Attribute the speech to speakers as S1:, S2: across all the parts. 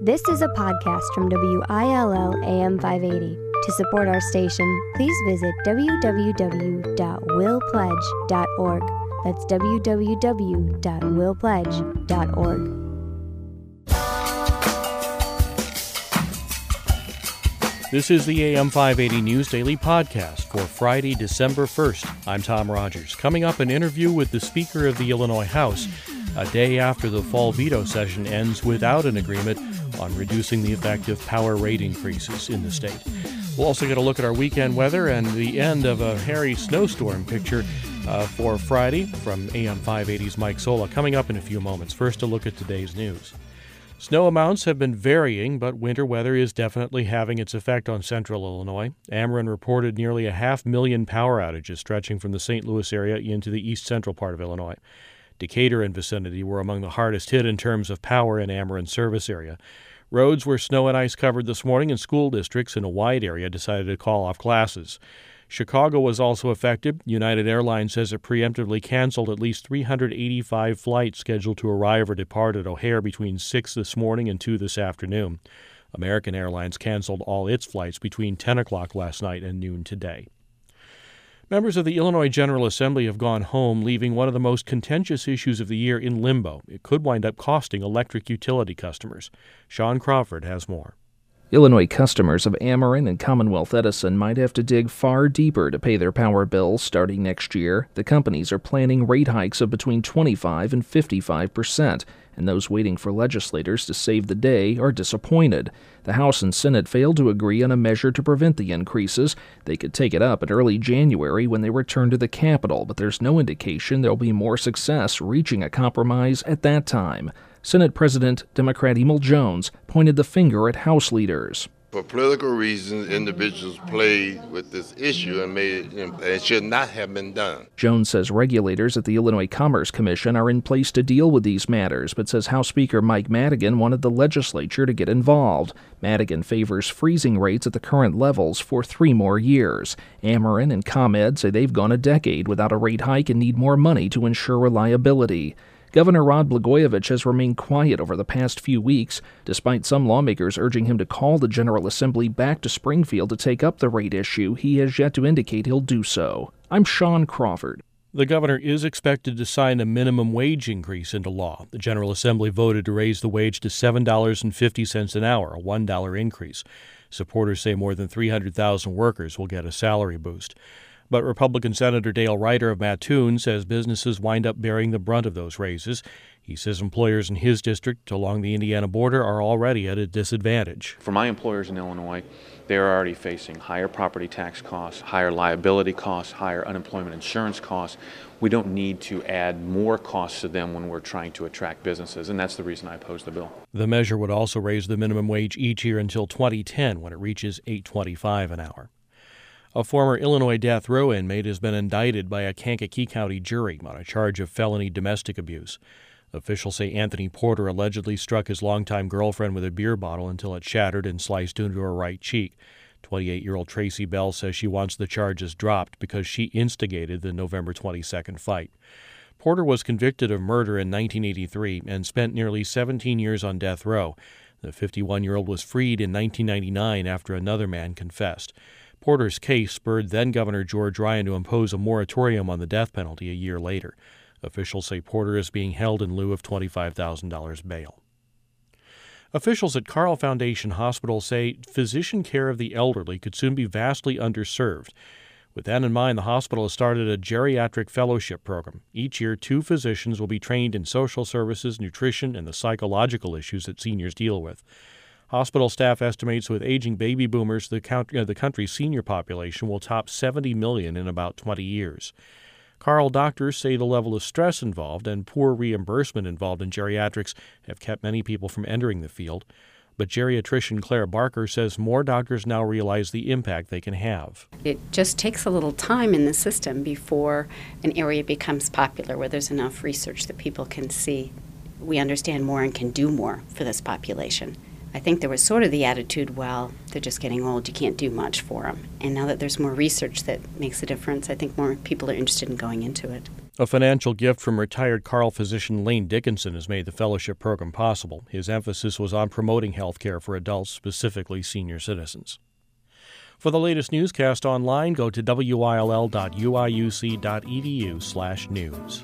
S1: This is a podcast from WILL AM 580. To support our station, please visit www.willpledge.org. That's www.willpledge.org.
S2: This is the AM 580 News Daily Podcast for Friday, December 1st. I'm Tom Rogers. Coming up, an interview with the Speaker of the Illinois House, a day after the fall veto session ends without an agreement on reducing the effect of power rate increases in the state. We'll also get a look at our weekend weather and the end of a hairy snowstorm picture for Friday from AM 580's Mike Sola. Coming up in a few moments. First, a look at today's news. Snow amounts have been varying, but winter weather is definitely having its effect on central Illinois. Ameren reported nearly 500,000 power outages stretching from the St. Louis area into the east central part of Illinois. Decatur and vicinity were among the hardest hit in terms of power in Ameren's service area. Roads were snow and ice covered this morning, and school districts in a wide area decided to call off classes. Chicago was also affected. United Airlines says it preemptively canceled at least 385 flights scheduled to arrive or depart at O'Hare between 6 this morning and 2 this afternoon. American Airlines canceled all its flights between 10 o'clock last night and noon today. Members of the Illinois General Assembly have gone home, leaving one of the most contentious issues of the year in limbo. It could wind up costing electric utility customers. Sean Crawford has more.
S3: Illinois customers of Ameren and Commonwealth Edison might have to dig far deeper to pay their power bills starting next year. The companies are planning rate hikes of between 25% and 55%, and those waiting for legislators to save the day are disappointed. The House and Senate failed to agree on a measure to prevent the increases. They could take it up in early January when they return to the Capitol, but there's no indication there'll be more success reaching a compromise at that time. Senate President Democrat Emil Jones pointed the finger at House leaders.
S4: For political reasons, individuals played with this issue and made it should not have been done.
S3: Jones says regulators at the Illinois Commerce Commission are in place to deal with these matters, but says House Speaker Mike Madigan wanted the legislature to get involved. Madigan favors freezing rates at the current levels for 3 more years. Ameren and ComEd say they've gone a decade without a rate hike and need more money to ensure reliability. Governor Rod Blagojevich has remained quiet over the past few weeks, despite some lawmakers urging him to call the General Assembly back to Springfield to take up the rate issue. He has yet to indicate he'll do so. I'm Sean Crawford.
S2: The governor is expected to sign a minimum wage increase into law. The General Assembly voted to raise the wage to $7.50 an hour, a $1 increase. Supporters say more than 300,000 workers will get a salary boost. But Republican Senator Dale Ryder of Mattoon says businesses wind up bearing the brunt of those raises. He says employers in his district along the Indiana border are already at a disadvantage.
S5: For my employers in Illinois, they are already facing higher property tax costs, higher liability costs, higher unemployment insurance costs. We don't need to add more costs to them when we're trying to attract businesses, and that's the reason I oppose the bill.
S2: The measure would also raise the minimum wage each year until 2010 when it reaches $8.25 an hour. A former Illinois death row inmate has been indicted by a Kankakee County jury on a charge of felony domestic abuse. Officials say Anthony Porter allegedly struck his longtime girlfriend with a beer bottle until it shattered and sliced into her right cheek. 28-year-old Tracy Bell says she wants the charges dropped because she instigated the November 22nd fight. Porter was convicted of murder in 1983 and spent nearly 17 years on death row. The 51-year-old was freed in 1999 after another man confessed. Porter's case spurred then-Governor George Ryan to impose a moratorium on the death penalty a year later. Officials say Porter is being held in lieu of $25,000 bail. Officials at Carle Foundation Hospital say physician care of the elderly could soon be vastly underserved. With that in mind, the hospital has started a geriatric fellowship program. Each year, 2 physicians will be trained in social services, nutrition, and the psychological issues that seniors deal with. Hospital staff estimates with aging baby boomers, the country's senior population will top 70 million in about 20 years. Carle doctors say the level of stress involved and poor reimbursement involved in geriatrics have kept many people from entering the field. But geriatrician Claire Barker says more doctors now realize the impact they can have.
S6: It just takes a little time in the system before an area becomes popular, where there's enough research that people can see we understand more and can do more for this population. I think there was sort of the attitude, well, they're just getting old, you can't do much for them. And now that there's more research that makes a difference, I think more people are interested in going into it.
S2: A financial gift from retired Carle physician Lane Dickinson has made the fellowship program possible. His emphasis was on promoting health care for adults, specifically senior citizens. For the latest newscast online, go to will.uiuc.edu/news.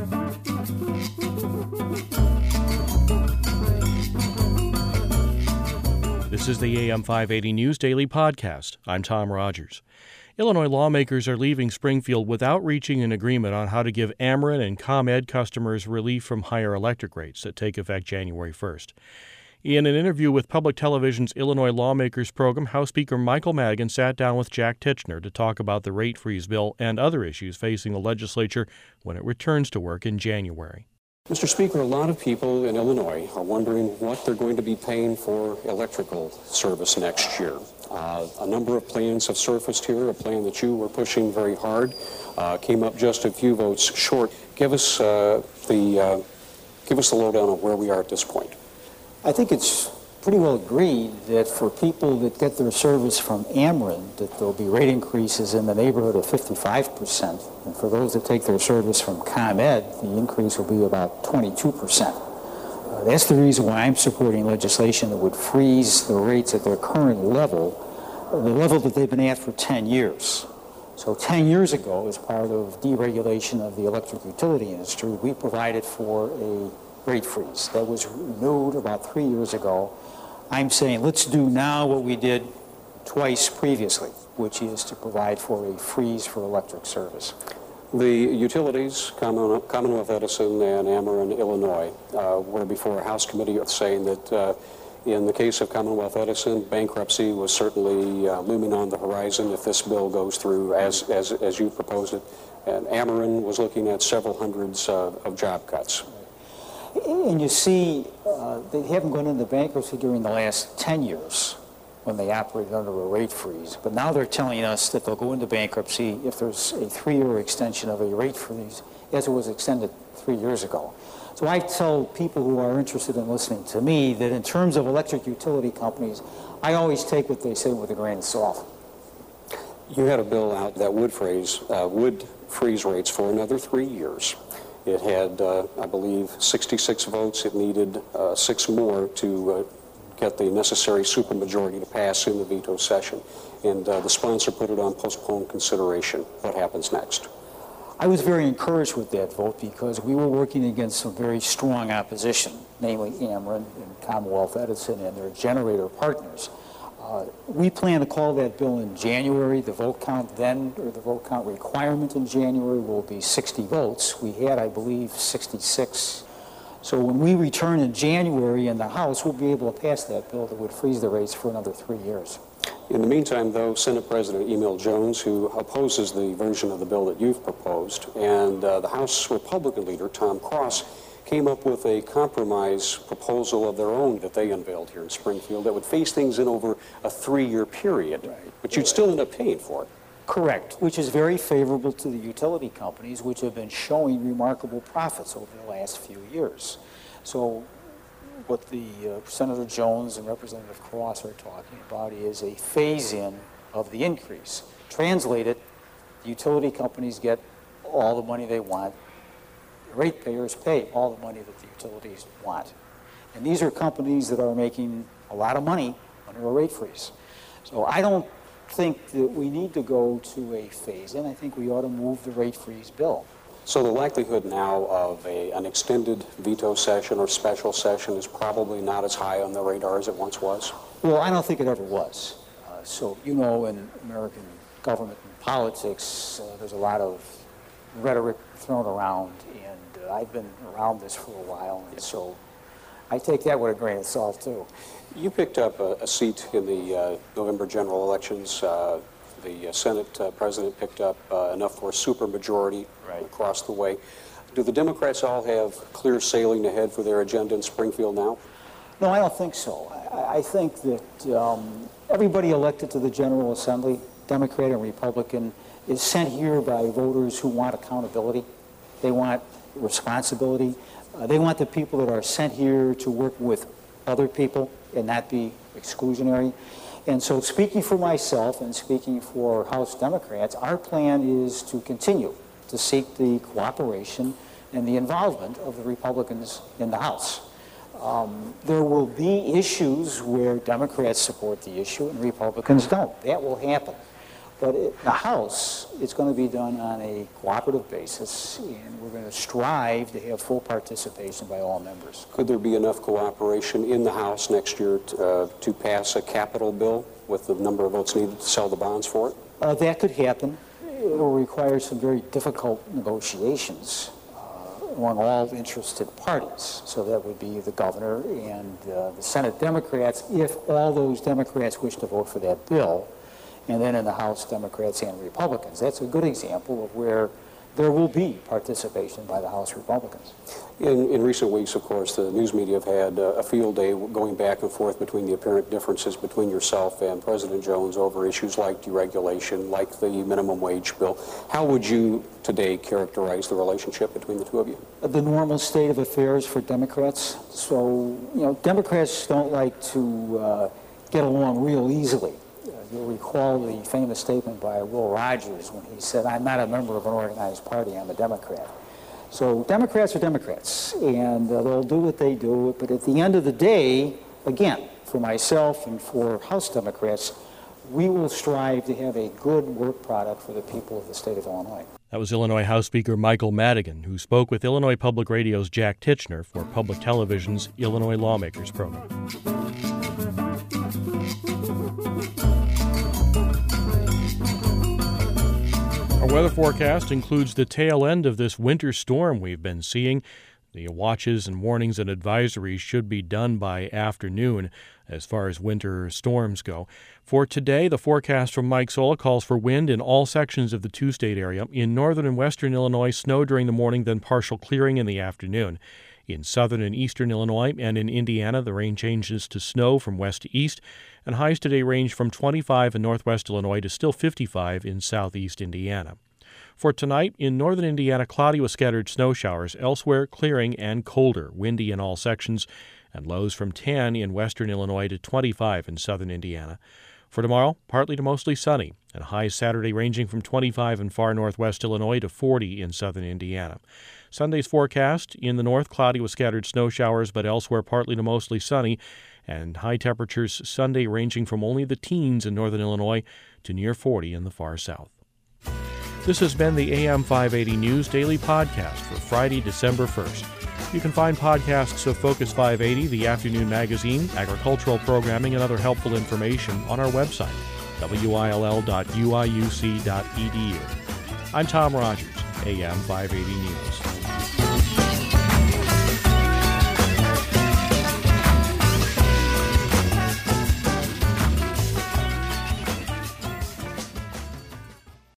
S2: This is the AM 580 News Daily Podcast. I'm Tom Rogers. Illinois lawmakers are leaving Springfield without reaching an agreement on how to give Ameren and ComEd customers relief from higher electric rates that take effect January 1st. In an interview with Public Television's Illinois Lawmakers program, House Speaker Michael Madigan sat down with Jack Tichenor to talk about the rate freeze bill and other issues facing the legislature when it returns to work in January.
S7: Mr. Speaker, a lot of people in Illinois are wondering what they're going to be paying for electrical service next year. A number of plans have surfaced here. A plan that you were pushing very hard came up just a few votes short. Give us the lowdown on where we are at this point.
S8: I think it's pretty well agreed that for people that get their service from Ameren, that there'll be rate increases in the neighborhood of 55%. And for those that take their service from ComEd, the increase will be about 22%. That's the reason why I'm supporting legislation that would freeze the rates at their current level, the level that they've been at for 10 years. So 10 years ago, as part of deregulation of the electric utility industry, we provided for a rate freeze that was renewed about 3 years ago. I'm saying let's do now what we did twice previously, which is to provide for a freeze for electric service.
S7: The utilities, Commonwealth Edison and Ameren, Illinois, were before a House committee saying that in the case of Commonwealth Edison, bankruptcy was certainly looming on the horizon if this bill goes through as you proposed it. And Ameren was looking at several hundreds of job cuts.
S8: And you see, they haven't gone into bankruptcy during the last 10 years when they operated under a rate freeze. But now they're telling us that they'll go into bankruptcy if there's a 3-year extension of a rate freeze, as it was extended 3 years ago. So I tell people who are interested in listening to me that in terms of electric utility companies, I always take what they say with a grain of salt.
S7: You had a bill out that would freeze rates for another 3 years. It had, I believe, 66 votes. It needed 6 more to get the necessary supermajority to pass in the veto session. And the sponsor put it on postponed consideration. What happens next?
S8: I was very encouraged with that vote because we were working against some very strong opposition, namely Ameren and Commonwealth Edison and their generator partners. We plan to call that bill in January. The vote count then, or the vote count requirement in January, will be 60 votes. We had, I believe, 66. So when we return in January in the House, we'll be able to pass that bill that would freeze the rates for another 3 years.
S7: In the meantime, though, Senate President Emil Jones, who opposes the version of the bill that you've proposed, and the House Republican leader, Tom Cross, came up with a compromise proposal of their own that they unveiled here in Springfield that would phase things in over a 3-year period, right. But you'd still end up paying for it.
S8: Correct, which is very favorable to the utility companies, which have been showing remarkable profits over the last few years. So what the Senator Jones and Representative Cross are talking about is a phase-in of the increase. Translated, the utility companies get all the money they want. The ratepayers pay all the money that the utilities want. And these are companies that are making a lot of money under a rate freeze. So I don't think that we need to go to a phase-in. I think we ought to move the rate freeze bill.
S7: So the likelihood now of an extended veto session or special session is probably not as high on the radar as it once was?
S8: Well, I don't think it ever was. So, you know, in American government and politics, there's a lot of rhetoric thrown around, and I've been around this for a while, and so I take that with a grain of salt, too.
S7: You picked up a seat in the November general elections. The Senate president picked up enough for a supermajority across the way. Do the Democrats all have clear sailing ahead for their agenda in Springfield now?
S8: No, I don't think so. I think that everybody elected to the General Assembly, Democrat and Republican, is sent here by voters who want accountability. They want responsibility. They want the people that are sent here to work with other people and not be exclusionary. And so speaking for myself and speaking for House Democrats, our plan is to continue to seek the cooperation and the involvement of the Republicans in the House. There will be issues where Democrats support the issue and Republicans don't. That will happen. But in the House, it's going to be done on a cooperative basis, and we're going to strive to have full participation by all members.
S7: Could there be enough cooperation in the House next year to pass a capital bill with the number of votes needed to sell the bonds for it?
S8: That could happen. It will require some very difficult negotiations among all interested parties. So that would be the governor and the Senate Democrats, if all those Democrats wish to vote for that bill, and then in the House, Democrats and Republicans. That's a good example of where there will be participation by the House Republicans.
S7: In recent weeks, of course, the news media have had a field day going back and forth between the apparent differences between yourself and President Jones over issues like deregulation, like the minimum wage bill. How would you today characterize the relationship between the two of you?
S8: The normal state of affairs for Democrats. So, Democrats don't like to get along real easily. You'll recall the famous statement by Will Rogers when he said, "I'm not a member of an organized party, I'm a Democrat." So Democrats are Democrats, and they'll do what they do, but at the end of the day, again, for myself and for House Democrats, we will strive to have a good work product for the people of the state of Illinois.
S2: That was Illinois House Speaker Michael Madigan, who spoke with Illinois Public Radio's Jack Tichenor for Public Television's Illinois Lawmakers program. Our weather forecast includes the tail end of this winter storm we've been seeing. The watches and warnings and advisories should be done by afternoon as far as winter storms go. For today, the forecast from Mike Sola calls for wind in all sections of the two-state area. In northern and western Illinois, snow during the morning, then partial clearing in the afternoon. In southern and eastern Illinois and in Indiana, the rain changes to snow from west to east, and highs today range from 25 in northwest Illinois to still 55 in southeast Indiana. For tonight, in northern Indiana, cloudy with scattered snow showers. Elsewhere, clearing and colder, windy in all sections, and lows from 10 in western Illinois to 25 in southern Indiana. For tomorrow, partly to mostly sunny, and highs Saturday ranging from 25 in far northwest Illinois to 40 in southern Indiana. Sunday's forecast, in the north, cloudy with scattered snow showers, but elsewhere partly to mostly sunny, and high temperatures Sunday ranging from only the teens in northern Illinois to near 40 in the far south. This has been the AM 580 News Daily Podcast for Friday, December 1st. You can find podcasts of Focus 580, the afternoon magazine, agricultural programming, and other helpful information on our website, will.uiuc.edu. I'm Tom Rogers, AM 580 News.